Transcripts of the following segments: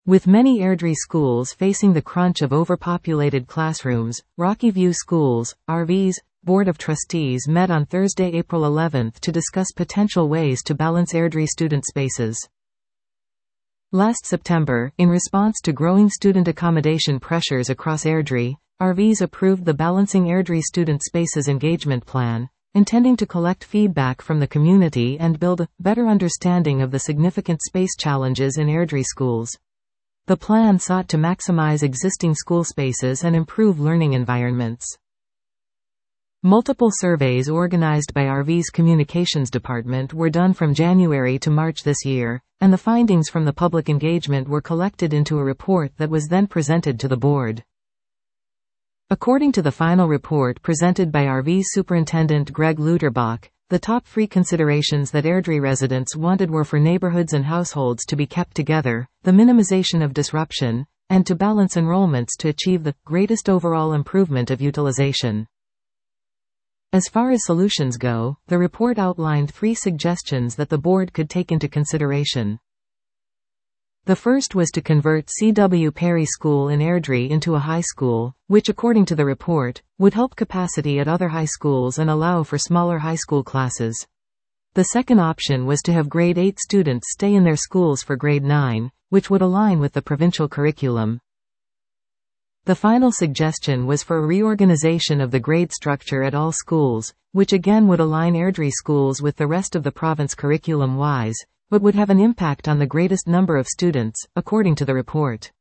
With many Airdrie schools facing the crunch of overpopulated classrooms, Rocky View Schools, RV's, Board of Trustees met on Thursday, April 11 to discuss potential ways to balance Airdrie student spaces. Last September, in response to growing student accommodation pressures across Airdrie, RV's approved the Balancing Airdrie Student Spaces Engagement Plan, intending to collect feedback from the community and build a better understanding of the significant space challenges in Airdrie schools. The plan sought to maximize existing school spaces and improve learning environments. Multiple surveys organized by RV's Communications Department were done from January to March this year, and the findings from the public engagement were collected into a report that was then presented to the board. According to the final report presented by RV Superintendent Greg Luterbach, the top three considerations that Airdrie residents wanted were for neighborhoods and households to be kept together, the minimization of disruption, and to balance enrollments to achieve the greatest overall improvement of utilization. As far as solutions go, the report outlined 3 suggestions that the board could take into consideration. The first was to convert C.W. Perry School in Airdrie into a high school, which according to the report, would help capacity at other high schools and allow for smaller high school classes. The second option was to have grade 8 students stay in their schools for grade 9, which would align with the provincial curriculum. The final suggestion was for a reorganization of the grade structure at all schools, which again would align Airdrie schools with the rest of the province curriculum-wise, but would have an impact on the greatest number of students, according to the report.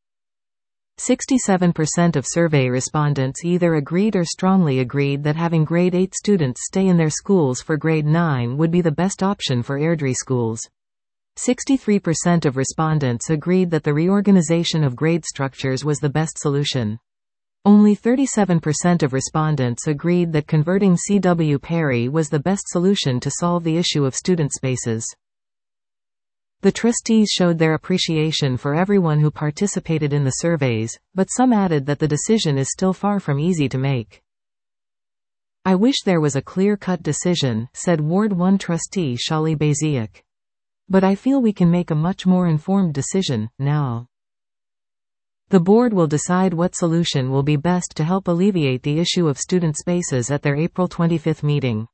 67% of survey respondents either agreed or strongly agreed that having grade 8 students stay in their schools for grade 9 would be the best option for Airdrie schools. 63% of respondents agreed that the reorganization of grade structures was the best solution. Only 37% of respondents agreed that converting C.W. Perry was the best solution to solve the issue of student spaces. The trustees showed their appreciation for everyone who participated in the surveys, but some added that the decision is still far from easy to make. "I wish there was a clear-cut decision," said Ward 1 trustee Shali Baziak. "But I feel we can make a much more informed decision, now." The board will decide what solution will be best to help alleviate the issue of student spaces at their April 25 meeting.